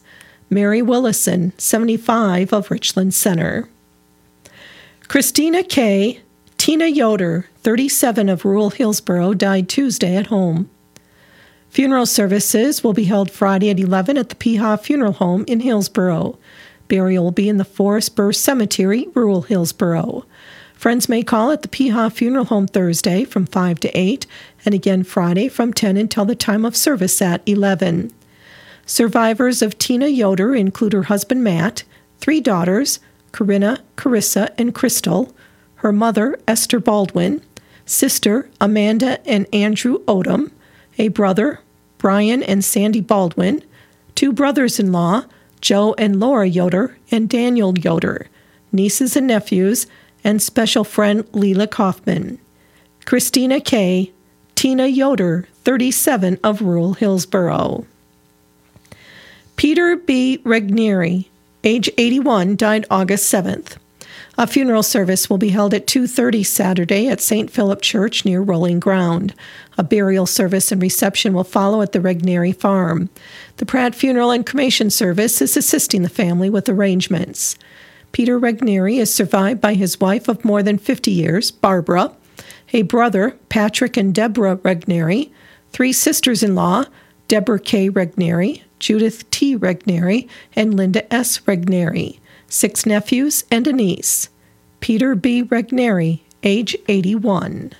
Mary Willison, 75, of Richland Center. Christina K., Tina Yoder, 37, of rural Hillsboro, died Tuesday at home. Funeral services will be held Friday at 11 at the Peha Funeral Home in Hillsboro. Burial will be in the Forest Burr Cemetery, rural Hillsboro. Friends may call at the Peha Funeral Home Thursday from 5 to 8, and again Friday from 10 until the time of service at 11. Survivors of Tina Yoder include her husband Matt, 3 daughters, Corinna, Carissa, and Crystal, her mother, Esther Baldwin, sister, Amanda and Andrew Odom, a brother, Brian and Sandy Baldwin, 2 brothers-in-law, Joe and Laura Yoder, and Daniel Yoder, nieces and nephews, and special friend Leela Kaufman. Christina K., Tina Yoder, 37, of rural Hillsboro. Peter B. Regnieri, age 81, died August 7th. A funeral service will be held at 2:30 Saturday at St. Philip Church near Rolling Ground. A burial service and reception will follow at the Regnieri farm. The Pratt Funeral and Cremation Service is assisting the family with arrangements. Peter Regnieri is survived by his wife of more than 50 years, Barbara, a brother, Patrick and Deborah Regnieri, 3 sisters-in-law, Deborah K. Regnieri, Judith T. Regnieri, and Linda S. Regnieri, 6 nephews and a niece. Peter B. Regnieri, age 81.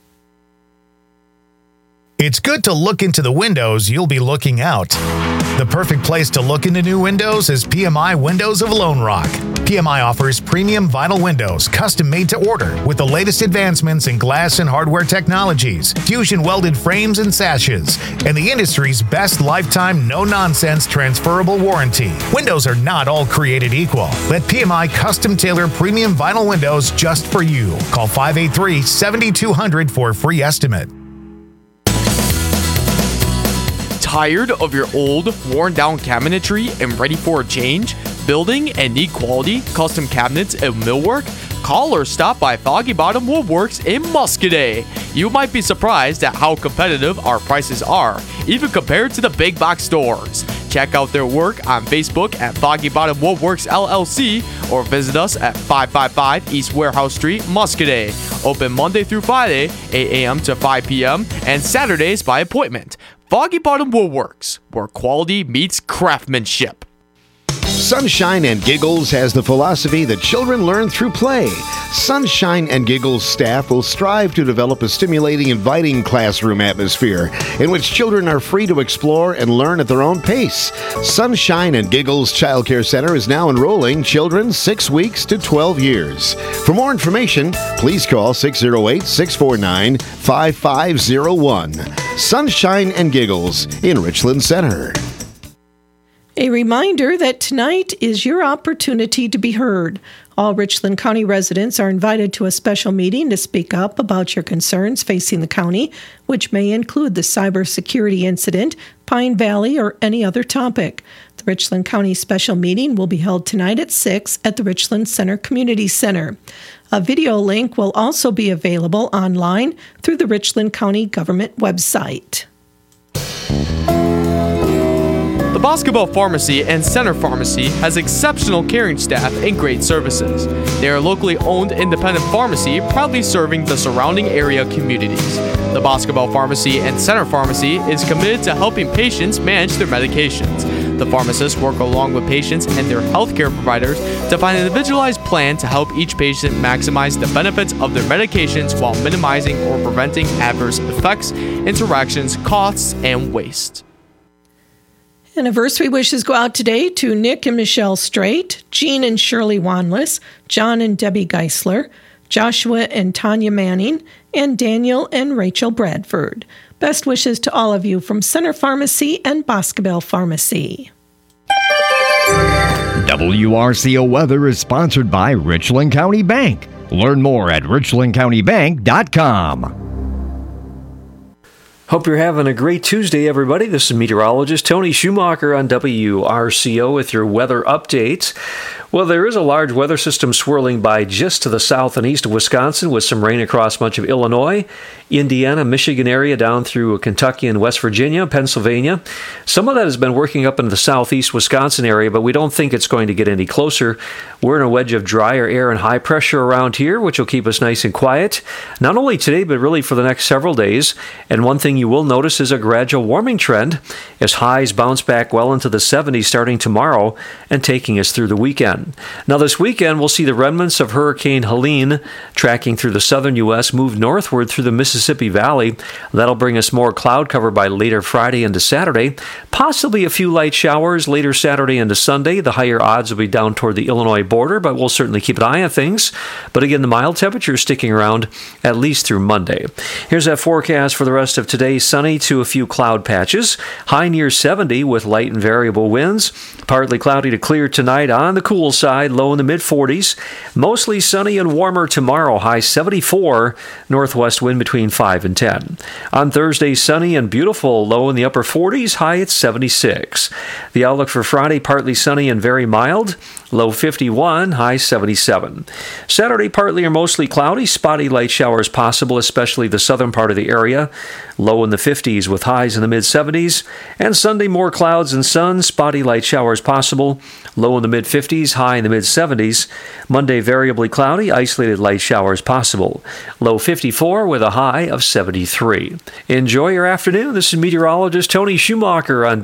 It's good to look into the windows you'll be looking out. The perfect place to look into new windows is PMI Windows of Lone Rock. PMI offers premium vinyl windows, custom made to order, with the latest advancements in glass and hardware technologies, fusion welded frames and sashes, and the industry's best lifetime no-nonsense transferable warranty. Windows are not all created equal. Let PMI custom tailor premium vinyl windows just for you. Call 583-7200 for a free estimate. Tired of your old, worn-down cabinetry and ready for a change? Building and need quality, custom cabinets and millwork? Call or stop by Foggy Bottom Woodworks in Muscadet. You might be surprised at how competitive our prices are, even compared to the big box stores. Check out their work on Facebook at Foggy Bottom Woodworks LLC or visit us at 555 East Warehouse Street, Muscadet. Open Monday through Friday, 8 a.m. to 5 p.m. and Saturdays by appointment. Foggy Bottom Woodworks, where quality meets craftsmanship. Sunshine and Giggles has the philosophy that children learn through play. Sunshine and Giggles staff will strive to develop a stimulating, inviting classroom atmosphere in which children are free to explore and learn at their own pace. Sunshine and Giggles Child Care Center is now enrolling children 6 weeks to 12 years. For more information, please call 608-649-5501. Sunshine and Giggles in Richland Center. A reminder that tonight is your opportunity to be heard. All Richland County residents are invited to a special meeting to speak up about your concerns facing the county, which may include the cybersecurity incident, Pine Valley, or any other topic. The Richland County special meeting will be held tonight at 6 at the Richland Center Community Center. A video link will also be available online through the Richland County government website. The Boscobel Pharmacy and Center Pharmacy has exceptional caring staff and great services. They are a locally owned independent pharmacy proudly serving the surrounding area communities. The Boscobel Pharmacy and Center Pharmacy is committed to helping patients manage their medications. The pharmacists work along with patients and their healthcare providers to find an individualized plan to help each patient maximize the benefits of their medications while minimizing or preventing adverse effects, interactions, costs, and waste. Anniversary wishes go out today to Nick and Michelle Strait, Jean and Shirley Wanless, John and Debbie Geisler, Joshua and Tanya Manning, and Daniel and Rachel Bradford. Best wishes to all of you from Center Pharmacy and Boscobel Pharmacy. WRCO Weather is sponsored by Richland County Bank. Learn more at richlandcountybank.com. Hope you're having a great Tuesday, everybody. This is meteorologist Tony Schumacher on WRCO with your weather updates. Well, there is a large weather system swirling by just to the south and east of Wisconsin with some rain across much of Illinois, Indiana, Michigan area down through Kentucky and West Virginia, Pennsylvania. Some of that has been working up into the southeast Wisconsin area, but we don't think it's going to get any closer. We're in a wedge of drier air and high pressure around here, which will keep us nice and quiet, not only today, but really for the next several days. And one thing you will notice is a gradual warming trend as highs bounce back well into the 70s starting tomorrow and taking us through the weekend. Now this weekend, we'll see the remnants of Hurricane Helene tracking through the southern U.S. move northward through the Mississippi Valley. That'll bring us more cloud cover by later Friday into Saturday, possibly a few light showers later Saturday into Sunday. The higher odds will be down toward the Illinois border, but we'll certainly keep an eye on things. But again, the mild temperatures sticking around at least through Monday. Here's that forecast for the rest of today. Sunny to a few cloud patches. High near 70 with light and variable winds. Partly cloudy to clear tonight on the cool side, low in the mid-40s. Mostly sunny and warmer tomorrow, high 74. Northwest wind between 5 and 10. On Thursday, sunny and beautiful, low in the upper 40s, high at 76. The outlook for Friday, partly sunny and very mild, low 51, high 77. Saturday, partly or mostly cloudy, spotty light showers possible, especially the southern part of the area, low in the 50s with highs in the mid-70s. And Sunday, more clouds and sun, spotty light showers possible, low in the mid-50s, high in the mid-70s. Monday, variably cloudy, isolated light showers possible, low 54 with a high of 73. Enjoy your afternoon. This is meteorologist Tony Schumacher on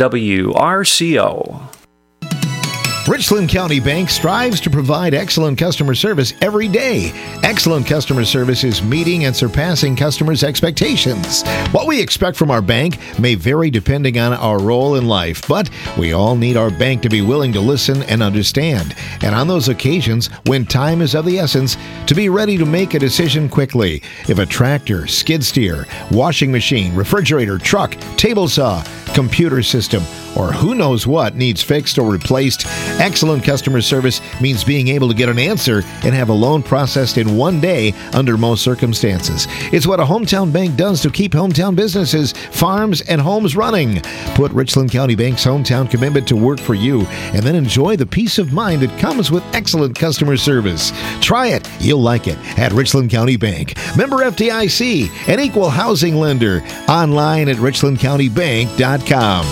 WRCO. Richland County Bank strives to provide excellent customer service every day. Excellent customer service is meeting and surpassing customers' expectations. What we expect from our bank may vary depending on our role in life, but we all need our bank to be willing to listen and understand. And on those occasions, when time is of the essence, to be ready to make a decision quickly. If a tractor, skid steer, washing machine, refrigerator, truck, table saw, computer system, or who knows what needs fixed or replaced, excellent customer service means being able to get an answer and have a loan processed in one day under most circumstances. It's what a hometown bank does to keep hometown businesses, farms, and homes running. Put Richland County Bank's hometown commitment to work for you and then enjoy the peace of mind that comes with excellent customer service. Try it. You'll like it at Richland County Bank. Member FDIC, an equal housing lender. Online at richlandcountybank.com.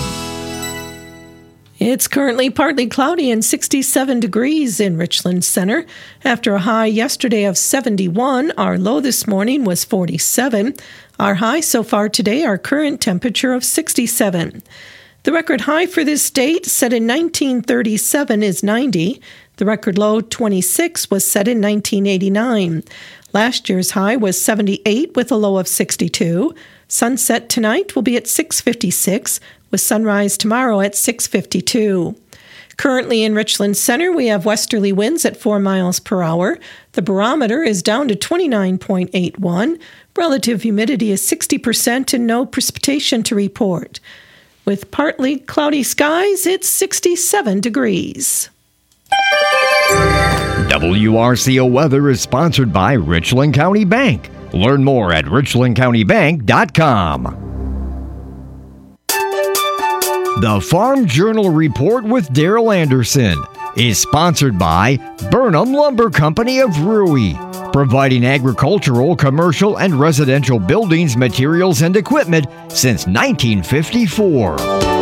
It's currently partly cloudy and 67 degrees in Richland Center. After a high yesterday of 71, our low this morning was 47. Our high so far today, our current temperature of 67. The record high for this date, set in 1937, is 90. The record low, 26, was set in 1989. Last year's high was 78 with a low of 62. Sunset tonight will be at 6:56, with sunrise tomorrow at 6:52. Currently in Richland Center, we have westerly winds at 4 miles per hour. The barometer is down to 29.81. Relative humidity is 60% and no precipitation to report. With partly cloudy skies, it's 67 degrees. WRCO Weather is sponsored by Richland County Bank. Learn more at richlandcountybank.com. The Farm Journal Report with Daryl Anderson is sponsored by Burnham Lumber Company of Rui, providing agricultural, commercial, and residential buildings, materials, and equipment since 1954.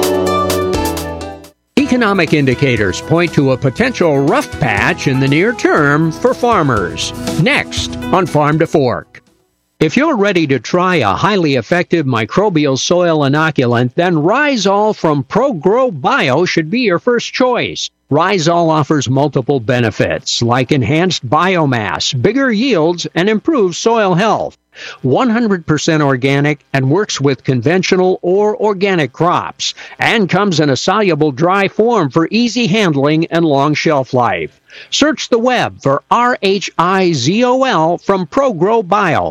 Economic indicators point to a potential rough patch in the near term for farmers. Next on Farm to Fork. If you're ready to try a highly effective microbial soil inoculant, then Rhizol from ProGrow Bio should be your first choice. Rhizol offers multiple benefits, like enhanced biomass, bigger yields, and improved soil health. 100% organic and works with conventional or organic crops, and comes in a soluble dry form for easy handling and long shelf life. Search the web for RHIZOL from ProGrow Bio.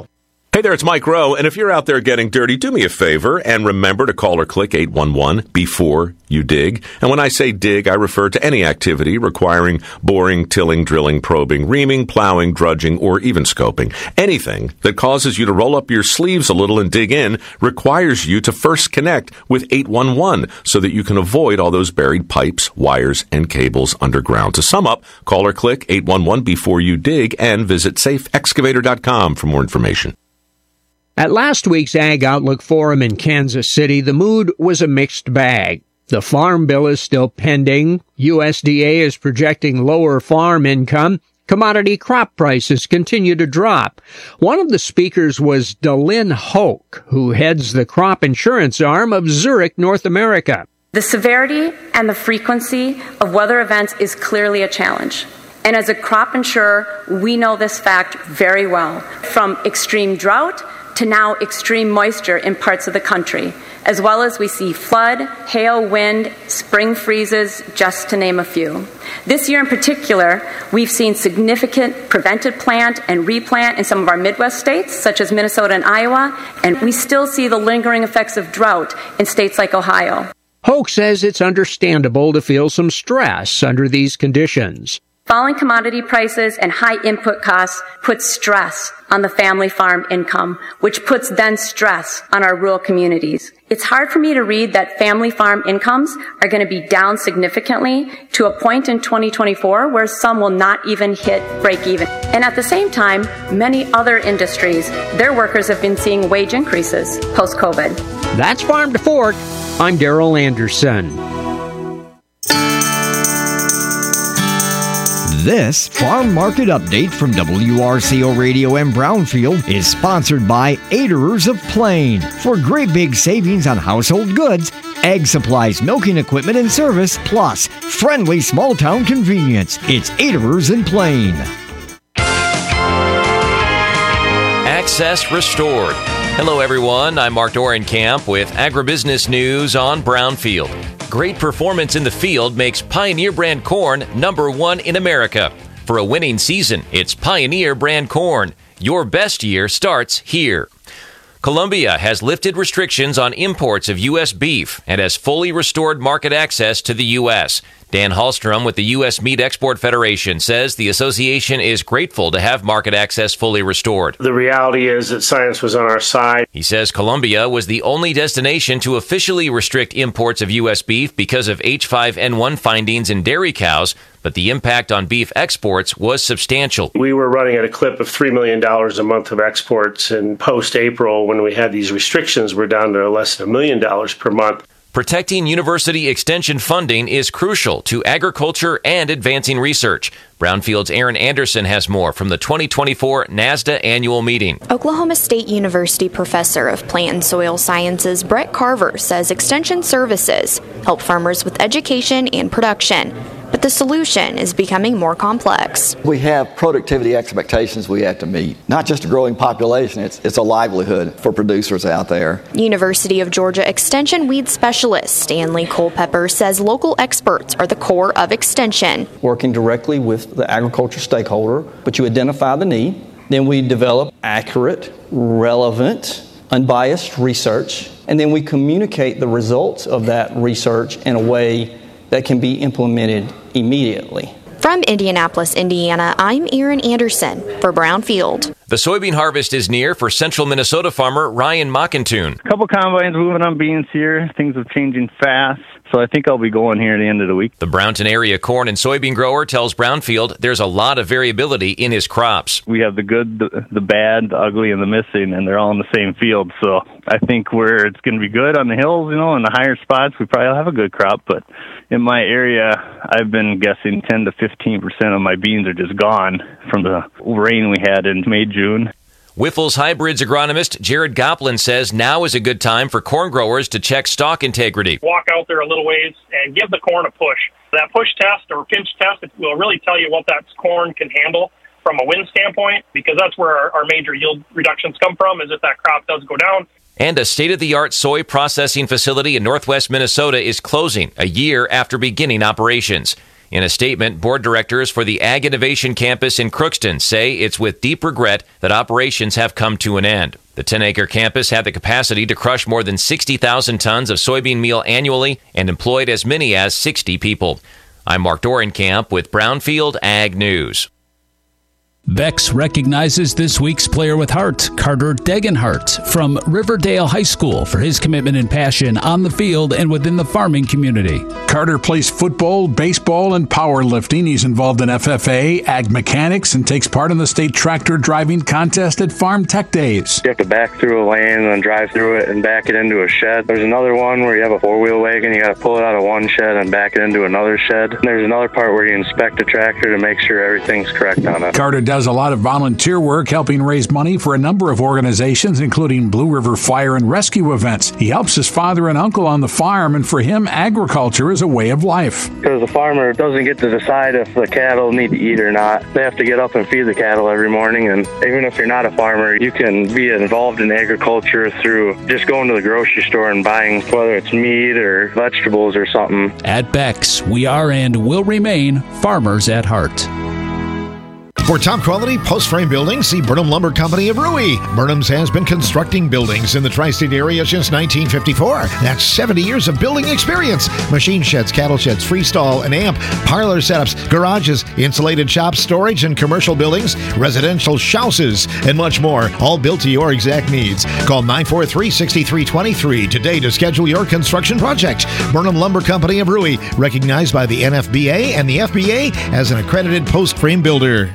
Hey there, it's Mike Rowe, and if you're out there getting dirty, do me a favor and remember to call or click 811 before you dig. And when I say dig, I refer to any activity requiring boring, tilling, drilling, probing, reaming, plowing, drudging, or even scoping. Anything that causes you to roll up your sleeves a little and dig in requires you to first connect with 811 so that you can avoid all those buried pipes, wires, and cables underground. To sum up, call or click 811 before you dig and visit safeexcavator.com for more information. At last week's Ag Outlook Forum in Kansas City, the mood was a mixed bag. The Farm Bill is still pending. USDA is projecting lower farm income. Commodity crop prices continue to drop. One of the speakers was Delyn Hoke, who heads the crop insurance arm of Zurich North America. The severity and the frequency of weather events is clearly a challenge. And as a crop insurer, we know this fact very well. From extreme drought to now extreme moisture in parts of the country, as well as we see flood, hail, wind, spring freezes, just to name a few. This year in particular, we've seen significant prevented plant and replant in some of our Midwest states, such as Minnesota and Iowa, and we still see the lingering effects of drought in states like Ohio. Hoke says it's understandable to feel some stress under these conditions. Falling commodity prices and high input costs put stress on the family farm income, which puts then stress on our rural communities. It's hard for me to read that family farm incomes are going to be down significantly to a point in 2024 where some will not even hit break even. And at the same time, many other industries, their workers have been seeing wage increases post-COVID. That's Farm to Fork. I'm Darrell Anderson. This Farm Market Update from WRCO Radio and Brownfield is sponsored by Aderers of Plain. For great big savings on household goods, egg supplies, milking equipment, and service, plus friendly small town convenience. It's Aderers in Plain. Access restored. Hello, everyone. I'm Mark Dorenkamp with Agribusiness News on Brownfield. Great performance in the field makes Pioneer brand corn #1 in America. For a winning season, it's Pioneer brand corn. Your best year starts here. Colombia has lifted restrictions on imports of U.S. beef and has fully restored market access to the U.S. Dan Hallstrom with the U.S. Meat Export Federation says the association is grateful to have market access fully restored. The reality is that science was on our side. He says Colombia was the only destination to officially restrict imports of U.S. beef because of H5N1 findings in dairy cows, but the impact on beef exports was substantial. We were running at a clip of $3 million a month of exports, and post-April, when we had these restrictions, we're down to less than $1 million per month. Protecting university extension funding is crucial to agriculture and advancing research. Brownfield's Aaron Anderson has more from the 2024 NASDA annual meeting. Oklahoma State University professor of plant and soil sciences Brett Carver says extension services help farmers with education and production. But the solution is becoming more complex. We have productivity expectations we have to meet. Not just a growing population, it's a livelihood for producers out there. University of Georgia Extension weed specialist Stanley Culpepper says local experts are the core of extension. Working directly with the agriculture stakeholder, but you identify the need, then we develop accurate, relevant, unbiased research, and then we communicate the results of that research in a way that can be implemented immediately. From Indianapolis, Indiana, I'm Aaron Anderson for Brownfield. The soybean harvest is near for central Minnesota farmer Ryan Mockentune. A couple combines moving on beans here. Things are changing fast, so I think I'll be going here at the end of the week. The Brownton area corn and soybean grower tells Brownfield there's a lot of variability in his crops. We have the good, the bad, the ugly, and the missing, and they're all in the same field. So I think where it's going to be good on the hills, in the higher spots, we probably will have a good crop. But in my area, I've been guessing 10 to 15% of my beans are just gone from the rain we had in May, June. Wyffels Hybrids agronomist Jared Goplin says now is a good time for corn growers to check stalk integrity. Walk out there a little ways and give the corn a push. That push test or pinch test will really tell you what that corn can handle from a wind standpoint, because that's where our major yield reductions come from, is if that crop does go down. And a state-of-the-art soy processing facility in northwest Minnesota is closing a year after beginning operations. In a statement, board directors for the Ag Innovation Campus in Crookston say it's with deep regret that operations have come to an end. The 10-acre campus had the capacity to crush more than 60,000 tons of soybean meal annually and employed as many as 60 people. I'm Mark Dorenkamp with Brownfield Ag News. Bex recognizes this week's player with heart, Carter Degenhart from Riverdale High School, for his commitment and passion on the field and within the farming community. Carter plays football, baseball, and powerlifting. He's involved in FFA, ag mechanics, and takes part in the state tractor driving contest at Farm Tech Days. You have to back through a lane and then drive through it and back it into a shed. There's another one where you have a four-wheel wagon. You got to pull it out of one shed and back it into another shed. And there's another part where you inspect the tractor to make sure everything's correct on it. Carter does a lot of volunteer work helping raise money for a number of organizations, including Blue River Fire and Rescue events. He helps his father and uncle on the farm, and for him, agriculture is a way of life. Because the farmer doesn't get to decide if the cattle need to eat or not. They have to get up and feed the cattle every morning, and even if you're not a farmer, you can be involved in agriculture through just going to the grocery store and buying, whether it's meat or vegetables or something. At Bex, we are and will remain farmers at heart. For top quality post-frame buildings, see Burnham Lumber Company of Rui. Burnham's has been constructing buildings in the tri-state area since 1954. That's 70 years of building experience. Machine sheds, cattle sheds, freestall and amp, parlor setups, garages, insulated shops, storage and commercial buildings, residential houses, and much more, all built to your exact needs. Call 943-6323 today to schedule your construction project. Burnham Lumber Company of Rui, recognized by the NFBA and the FBA as an accredited post-frame builder.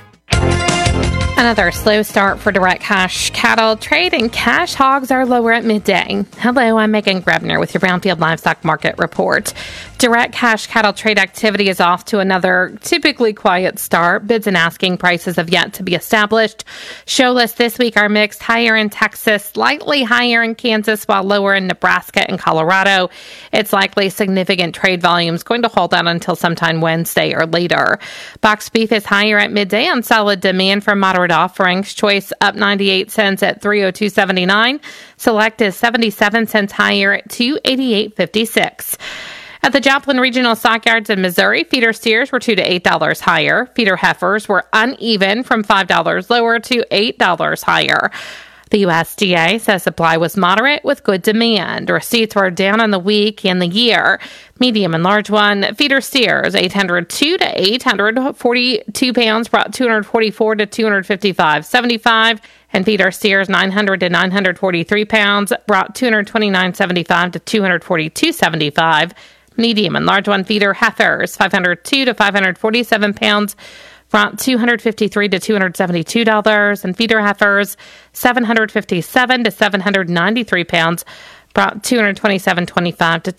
Another slow start for direct cash cattle trade, and cash hogs are lower at midday. Hello, I'm Megan Grebner with your Brownfield Livestock Market Report. Direct cash cattle trade activity is off to another typically quiet start. Bids and asking prices have yet to be established. Show lists this week are mixed, higher in Texas, slightly higher in Kansas, while lower in Nebraska and Colorado. It's likely significant trade volumes going to hold out until sometime Wednesday or later. Boxed beef is higher at midday on solid demand for moderate offerings. Choice up 98 cents at $302.79. Select is 77 cents higher at $288.56. At the Joplin Regional Stockyards in Missouri, feeder steers were $2 to $8 higher. Feeder heifers were uneven from $5 lower to $8 higher. The USDA says supply was moderate with good demand. Receipts were down on the week and the year. Medium and large one, feeder steers, 802 to 842 pounds, brought 244 to 255.75. And feeder steers, 900 to 943 pounds, brought 229.75 to 242.75. Medium and large one feeder heifers, 502 to 547 pounds, brought $253 to $272, and feeder heifers, 757 to 793 pounds, brought $227.25 to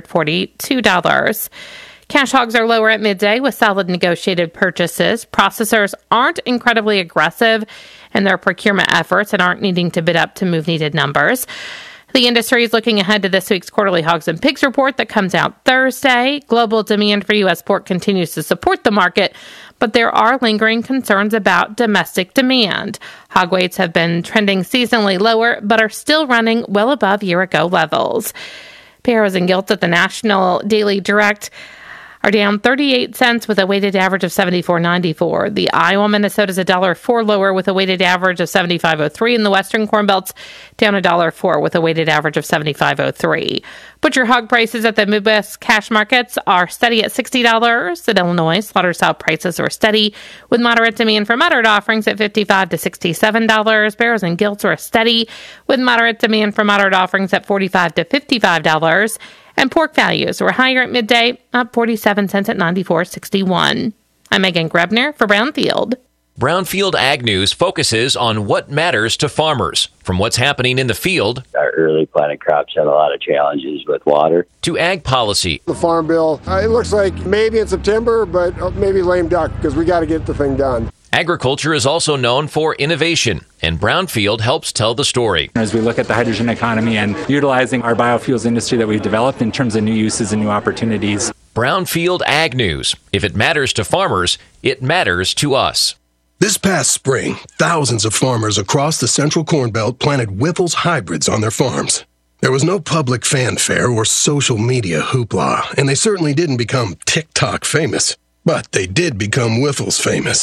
$242. Cash hogs are lower at midday with solid negotiated purchases. Processors aren't incredibly aggressive in their procurement efforts and aren't needing to bid up to move needed numbers. The industry is looking ahead to this week's quarterly hogs and pigs report that comes out Thursday. Global demand for U.S. pork continues to support the market, but there are lingering concerns about domestic demand. Hog weights have been trending seasonally lower, but are still running well above year-ago levels. Pears and gilts at the National Daily Direct are down 38 cents with a weighted average of 74.94. The Iowa Minnesota is $1.04 lower with a weighted average of 75.03, and the Western Corn Belt's down $1.04 with a weighted average of 75.03. Butcher hog prices at the Midwest cash markets are steady at $60. In Illinois, slaughter-style prices are steady with moderate demand for moderate offerings at $55 to $67. Barrows and gilts are steady with moderate demand for moderate offerings at $45 to $55. And pork values were higher at midday, up 47 cents at $94.61. I'm Megan Grebner for Brownfield. Brownfield Ag News focuses on what matters to farmers, from what's happening in the field. Our early planted crops had a lot of challenges with water. To ag policy. The Farm Bill, it looks like maybe in September, but maybe lame duck because we got to get the thing done. Agriculture is also known for innovation, and Brownfield helps tell the story. As we look at the hydrogen economy and utilizing our biofuels industry that we've developed in terms of new uses and new opportunities. Brownfield Ag News. If it matters to farmers, it matters to us. This past spring, thousands of farmers across the Central Corn Belt planted Wyffels hybrids on their farms. There was no public fanfare or social media hoopla, and they certainly didn't become TikTok famous. But they did become Wyffels famous.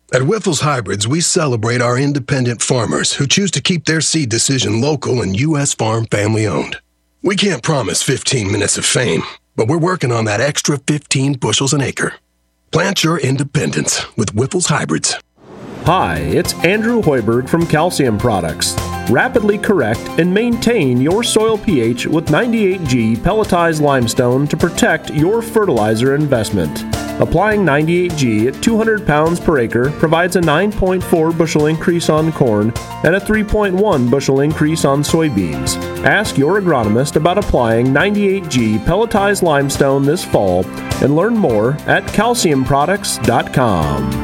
At Whiffles Hybrids, we celebrate our independent farmers who choose to keep their seed decision local and U.S. farm family owned. We can't promise 15 minutes of fame, but we're working on that extra 15 bushels an acre. Plant your independence with Whiffles Hybrids. Hi, it's Andrew Hoiberg from Calcium Products. Rapidly correct and maintain your soil pH with 98G pelletized limestone to protect your fertilizer investment. Applying 98G at 200 pounds per acre provides a 9.4 bushel increase on corn and a 3.1 bushel increase on soybeans. Ask your agronomist about applying 98G pelletized limestone this fall and learn more at calciumproducts.com.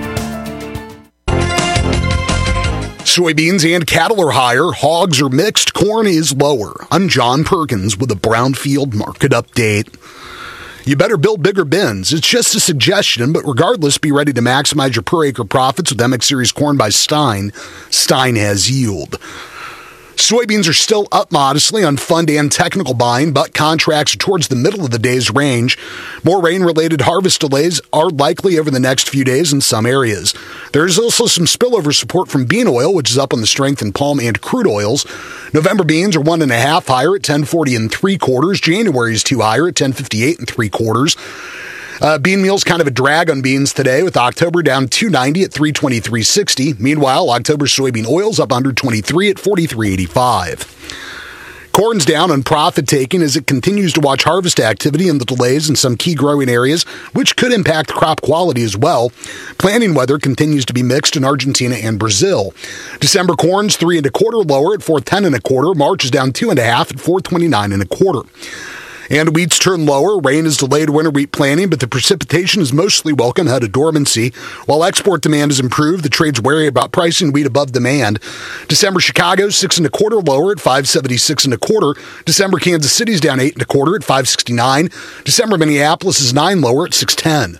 Soybeans and cattle are higher, hogs are mixed, corn is lower. I'm John Perkins with a Brownfield Market Update. You better build bigger bins. It's just a suggestion, but regardless, be ready to maximize your per acre profits with MX Series corn by Stein. Stein has yield. Soybeans are still up modestly on fund and technical buying, but contracts are towards the middle of the day's range. More rain-related harvest delays are likely over the next few days in some areas. There's also some spillover support from bean oil, which is up on the strength in palm and crude oils. November beans are 1.5 higher at 10.40 3/4. January's 2 higher at 10.58 3/4. Bean meal's kind of a drag on beans today, with October down $2.90 at 323.60. Meanwhile, October soybean oil's up under 23 at 43.85. Corn's down on profit taking as it continues to watch harvest activity and the delays in some key growing areas, which could impact crop quality as well. Planting weather continues to be mixed in Argentina and Brazil. December corn's 3 1/4 lower at 410 1/4. March is down 2.5 at 429 1/4. And wheats turn lower. Rain has delayed winter wheat planting, but the precipitation is mostly welcome ahead of dormancy. While export demand has improved, the trade's wary about pricing wheat above demand. December Chicago 6 1/4 lower at 576 1/4. December Kansas City's down 8 1/4 at 569. December Minneapolis is 9 lower at 610.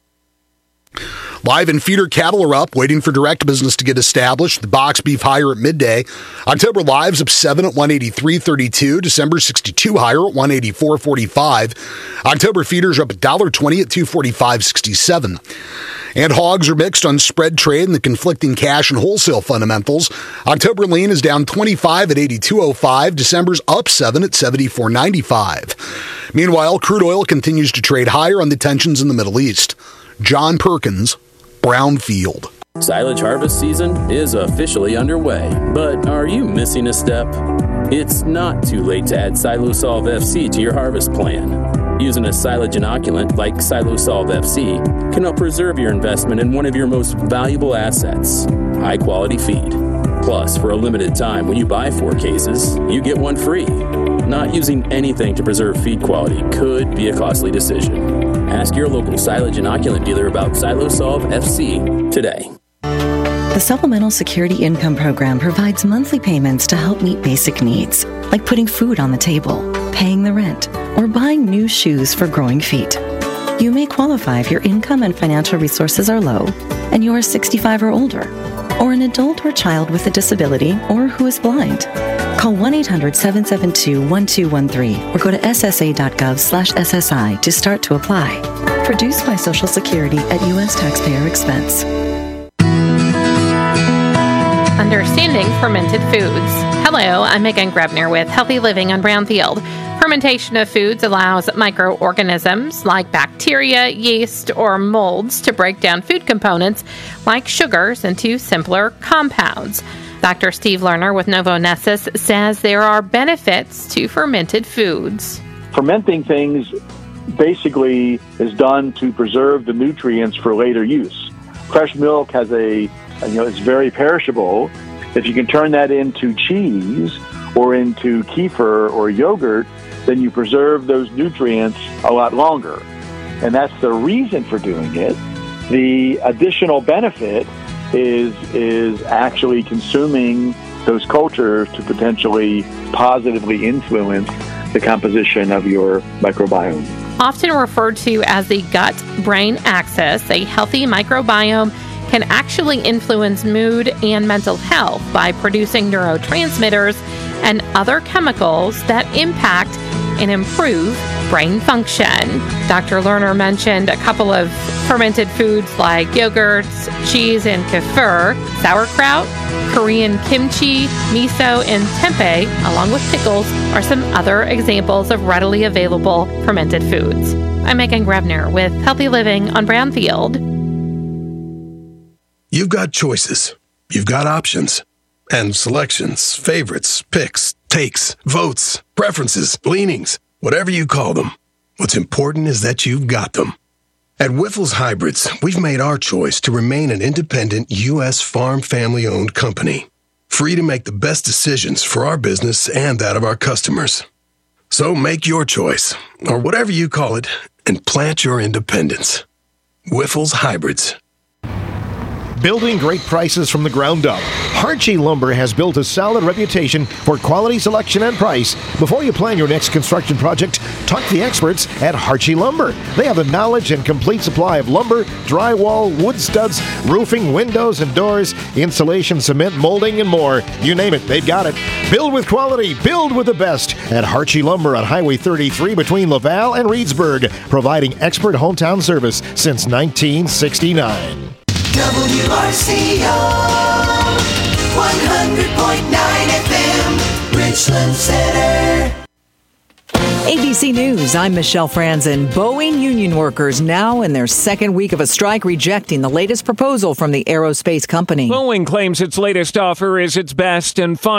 Live and feeder cattle are up, waiting for direct business to get established. The box beef higher at midday. October live's up 7 at 183.32. December 62 higher at 184.45. October feeders are up $1.20 at 245.67. And hogs are mixed on spread trade and the conflicting cash and wholesale fundamentals. October lean is down 25 at 82.05. December's up 7 at 74.95. Meanwhile, crude oil continues to trade higher on the tensions in the Middle East. John Perkins, Brownfield. Silage harvest season is officially underway, but are you missing a step? It's not too late to add Silosolv FC to your harvest plan. Using a silage inoculant like Silosolv FC can help preserve your investment in one of your most valuable assets, high-quality feed. Plus, for a limited time, when you buy 4 cases, you get 1 free. Not using anything to preserve feed quality could be a costly decision. Ask your local silage inoculant dealer about Silosolv FC today. The Supplemental Security Income Program provides monthly payments to help meet basic needs, like putting food on the table, paying the rent, or buying new shoes for growing feet. You may qualify if your income and financial resources are low and you are 65 or older, or an adult or child with a disability or who is blind. Call 1-800-772-1213 or go to ssa.gov/SSI to start to apply. Produced by Social Security at U.S. taxpayer expense. Understanding fermented foods. Hello, I'm Megan Grebner with Healthy Living on Brownfield. Fermentation of foods allows microorganisms like bacteria, yeast, or molds to break down food components like sugars into simpler compounds. Dr. Steve Lerner with Novonesis says there are benefits to fermented foods. Fermenting things basically is done to preserve the nutrients for later use. Fresh milk has it's very perishable. If you can turn that into cheese or into kefir or yogurt, then you preserve those nutrients a lot longer. And that's the reason for doing it. The additional benefit is actually consuming those cultures to potentially positively influence the composition of your microbiome. Often referred to as the gut-brain axis, a healthy microbiome can actually influence mood and mental health by producing neurotransmitters and other chemicals that impact and improve brain function. Dr. Lerner mentioned a couple of fermented foods like yogurts, cheese and kefir, sauerkraut, Korean kimchi, miso, and tempeh, along with pickles, are some other examples of readily available fermented foods. I'm Megan Grevner with Healthy Living on Brownfield. You've got choices. You've got options. And selections, favorites, picks, takes, votes, preferences, leanings, whatever you call them. What's important is that you've got them. At Wyffels Hybrids, we've made our choice to remain an independent U.S. farm family-owned company, free to make the best decisions for our business and that of our customers. So make your choice, or whatever you call it, and plant your independence. Wyffels Hybrids. Building great prices from the ground up. Harchie Lumber has built a solid reputation for quality selection and price. Before you plan your next construction project, talk to the experts at Harchie Lumber. They have the knowledge and complete supply of lumber, drywall, wood studs, roofing, windows and doors, insulation, cement, molding, and more. You name it, they've got it. Build with quality, build with the best at Harchie Lumber on Highway 33 between Laval and Reedsburg, providing expert hometown service since 1969. WRCO 100.9 FM, Richland Center. ABC News, I'm Michelle Franzen. Boeing union workers now in their second week of a strike rejecting the latest proposal from the aerospace company. Boeing claims its latest offer is its best and final.